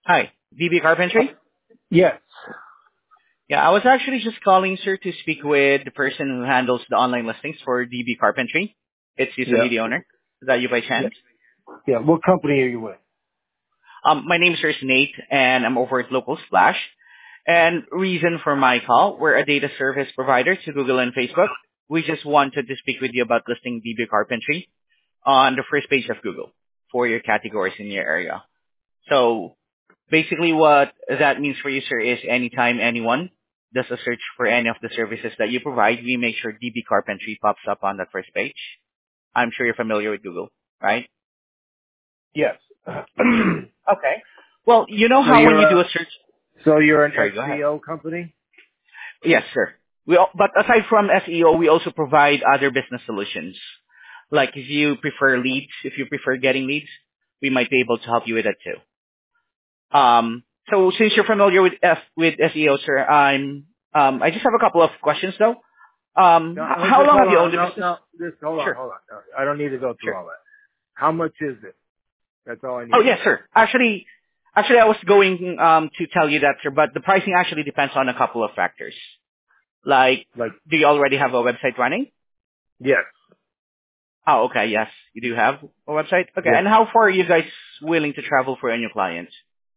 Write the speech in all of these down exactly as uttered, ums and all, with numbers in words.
Hi, D B Carpentry? Yes. Yeah, I was actually just calling, sir, to speak with the person who handles the online listings for D B Carpentry. It's usually Yeah. the owner. Is that you by Yeah. chance? Yeah. What company are you with? Um, my name is Sir Nate, and I'm over at Local Splash. And reason for my call, we're a data service provider to Google and Facebook. We just wanted to speak with you about listing D B Carpentry on the first page of Google for your categories in your area. So basically what that means for you, sir, is anytime anyone does a search for any of the services that you provide, we make sure D B Carpentry pops up on that first page. I'm sure you're familiar with Google, right? Yes. Okay. Well, you know so how when you're you do a, a search... so you're an Sorry, go ahead. S E O company? Yes, sir. We, al- but aside from S E O, we also provide other business solutions. Like if you prefer leads, if you prefer getting leads, we might be able to help you with that too. Um, so since you're familiar with F, with S E O, sir, I'm um, I just have a couple of questions though. Um, No, h- no, how just long hold have you owned on. the No, business? no, just hold on, Sure, hold on. No, I don't need to go through sure. all that. How much is it? That's all I Oh need to yes, know. sir. Actually, actually, I was going um, to tell you that, sir, but the pricing actually depends on a couple of factors. Like, Like, do you already have a website running? yes. Oh, okay, yes, you do have a website. Okay, Yes. and how far are you guys willing to travel for any clients?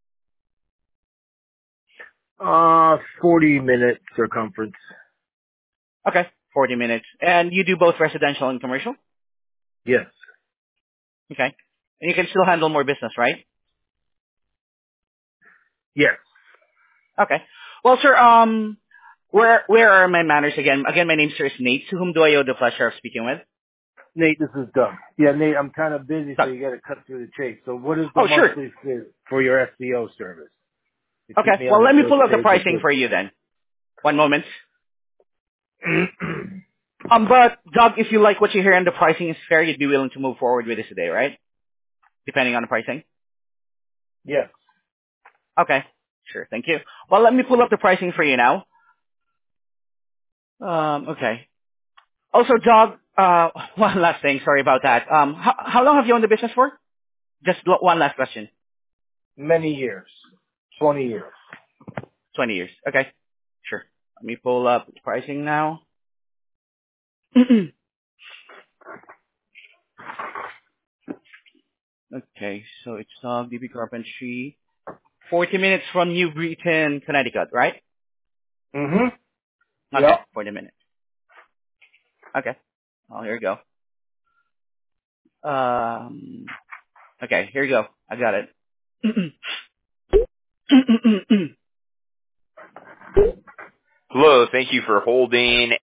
Uh, forty minute circumference. Okay, forty minutes. And you do both residential and commercial? Yes. Okay. And you can still handle more business, right? Yes. Okay. Well, sir, um, where where are my manners again? Again, my name's Sir Nate. To whom do I owe the pleasure of speaking with? Nate, this is Doug. Yeah, Nate, I'm kind of busy, so Doug. you got to cut through the chase. So what is the Oh, sure. monthly fee for your S E O service? To keep Okay. me on Well, the let me first pull up the page of pricing Google. for you then. One moment. Um, but Doug, if you like what you hear and the pricing is fair, you'd be willing to move forward with this today, right? Depending on the pricing. Yes. Okay. Sure. Thank you. Well, let me pull up the pricing for you now. Um, okay. Also, Doug, uh, one last thing. Sorry about that. Um, how, how long have you owned the business for? Just lo- one last question. Many years. twenty years. twenty years. Okay. Sure. Let me pull up the pricing now. Okay, so it's uh, D B Carpentry. forty minutes from New Britain, Connecticut, right? Mm-hmm. Okay, Yep. forty minutes. Okay. Oh, here we go. Um, okay, here we go. I got it. Hello, thank you for holding.